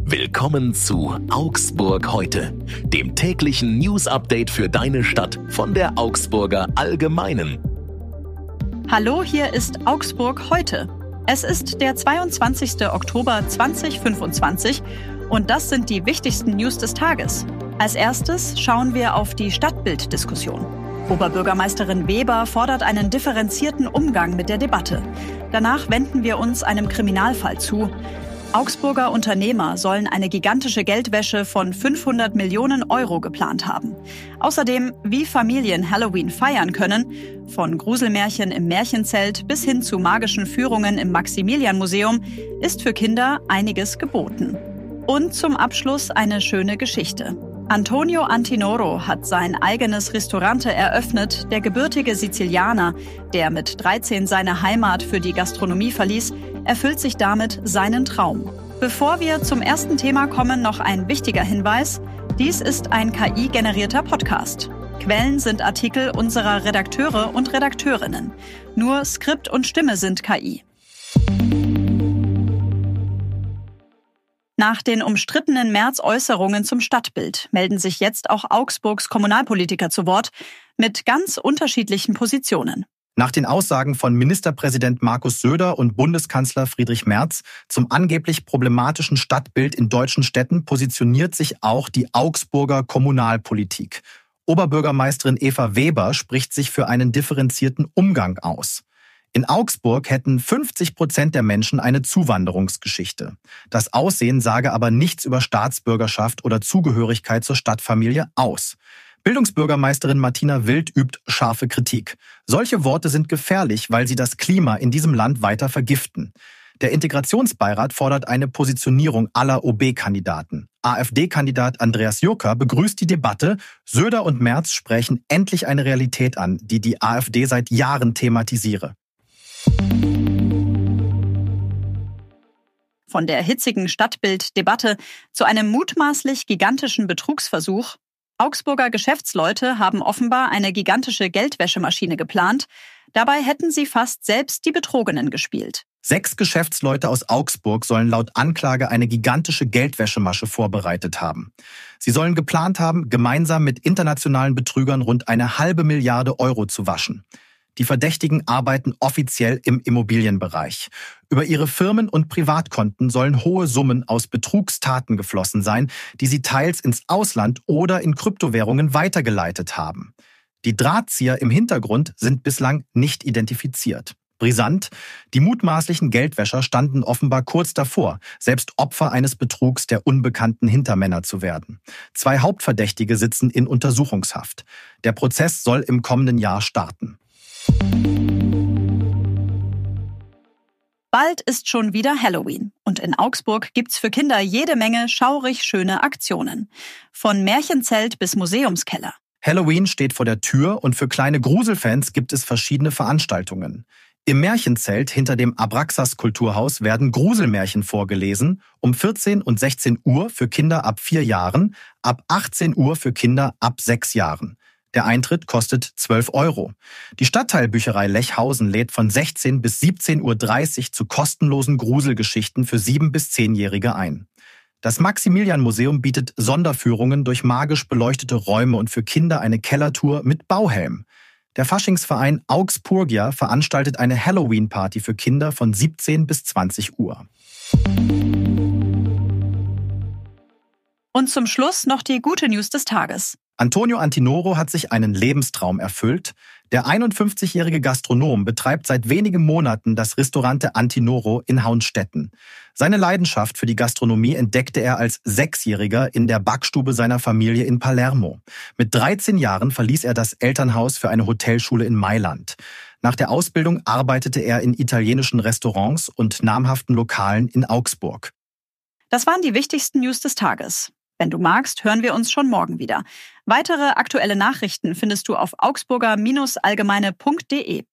Willkommen zu Augsburg heute, dem täglichen News-Update für deine Stadt von der Augsburger Allgemeinen. Hallo, hier ist Augsburg heute. Es ist der 22. Oktober 2025 und das sind die wichtigsten News des Tages. Als erstes schauen wir auf die Stadtbilddiskussion. Oberbürgermeisterin Weber fordert einen differenzierten Umgang mit der Debatte. Danach wenden wir uns einem Kriminalfall zu. Augsburger Unternehmer sollen eine gigantische Geldwäsche von 500 Millionen Euro geplant haben. Außerdem, wie Familien Halloween feiern können, von Gruselmärchen im Märchenzelt bis hin zu magischen Führungen im Maximilian-Museum, ist für Kinder einiges geboten. Und zum Abschluss eine schöne Geschichte. Antonio Antinoro hat sein eigenes Ristorante eröffnet. Der gebürtige Sizilianer, der mit 13 seine Heimat für die Gastronomie verließ, erfüllt sich damit seinen Traum. Bevor wir zum ersten Thema kommen, noch ein wichtiger Hinweis. Dies ist ein KI-generierter Podcast. Quellen sind Artikel unserer Redakteure und Redakteurinnen. Nur Skript und Stimme sind KI. Nach den umstrittenen März-Äußerungen zum Stadtbild melden sich jetzt auch Augsburgs Kommunalpolitiker zu Wort mit ganz unterschiedlichen Positionen. Nach den Aussagen von Ministerpräsident Markus Söder und Bundeskanzler Friedrich Merz zum angeblich problematischen Stadtbild in deutschen Städten positioniert sich auch die Augsburger Kommunalpolitik. Oberbürgermeisterin Eva Weber spricht sich für einen differenzierten Umgang aus. In Augsburg hätten 50% der Menschen eine Zuwanderungsgeschichte. Das Aussehen sage aber nichts über Staatsbürgerschaft oder Zugehörigkeit zur Stadtfamilie aus. Bildungsbürgermeisterin Martina Wild übt scharfe Kritik. Solche Worte sind gefährlich, weil sie das Klima in diesem Land weiter vergiften. Der Integrationsbeirat fordert eine Positionierung aller OB-Kandidaten. AfD-Kandidat Andreas Jurka begrüßt die Debatte. Söder und Merz sprechen endlich eine Realität an, die die AfD seit Jahren thematisiere. Von der hitzigen Stadtbild-Debatte zu einem mutmaßlich gigantischen Betrugsversuch. Augsburger Geschäftsleute haben offenbar eine gigantische Geldwäschemaschine geplant. Dabei hätten sie fast selbst die Betrogenen gespielt. 6 Geschäftsleute aus Augsburg sollen laut Anklage eine gigantische Geldwäschemasche vorbereitet haben. Sie sollen geplant haben, gemeinsam mit internationalen Betrügern rund 1,5 Milliarde Euro zu waschen. Die Verdächtigen arbeiten offiziell im Immobilienbereich. Über ihre Firmen- und Privatkonten sollen hohe Summen aus Betrugstaten geflossen sein, die sie teils ins Ausland oder in Kryptowährungen weitergeleitet haben. Die Drahtzieher im Hintergrund sind bislang nicht identifiziert. Brisant, die mutmaßlichen Geldwäscher standen offenbar kurz davor, selbst Opfer eines Betrugs der unbekannten Hintermänner zu werden. 2 Hauptverdächtige sitzen in Untersuchungshaft. Der Prozess soll im kommenden Jahr starten. Bald ist schon wieder Halloween und in Augsburg gibt's für Kinder jede Menge schaurig schöne Aktionen. Von Märchenzelt bis Museumskeller. Halloween steht vor der Tür und für kleine Gruselfans gibt es verschiedene Veranstaltungen. Im Märchenzelt hinter dem Abraxas Kulturhaus werden Gruselmärchen vorgelesen, um 14 und 16 Uhr für Kinder ab 4 Jahren, ab 18 Uhr für Kinder ab 6 Jahren. Der Eintritt kostet 12 Euro. Die Stadtteilbücherei Lechhausen lädt von 16 bis 17:30 Uhr zu kostenlosen Gruselgeschichten für 7- bis 10-Jährige ein. Das Maximilian-Museum bietet Sonderführungen durch magisch beleuchtete Räume und für Kinder eine Kellertour mit Bauhelm. Der Faschingsverein Augspurgia veranstaltet eine Halloween-Party für Kinder von 17 bis 20 Uhr. Und zum Schluss noch die gute News des Tages. Antonio Antinoro hat sich einen Lebenstraum erfüllt. Der 51-jährige Gastronom betreibt seit wenigen Monaten das Ristorante Antinoro in Hauenstetten. Seine Leidenschaft für die Gastronomie entdeckte er als 6-Jähriger in der Backstube seiner Familie in Palermo. Mit 13 Jahren verließ er das Elternhaus für eine Hotelschule in Mailand. Nach der Ausbildung arbeitete er in italienischen Restaurants und namhaften Lokalen in Augsburg. Das waren die wichtigsten News des Tages. Wenn du magst, hören wir uns schon morgen wieder. Weitere aktuelle Nachrichten findest du auf augsburger-allgemeine.de.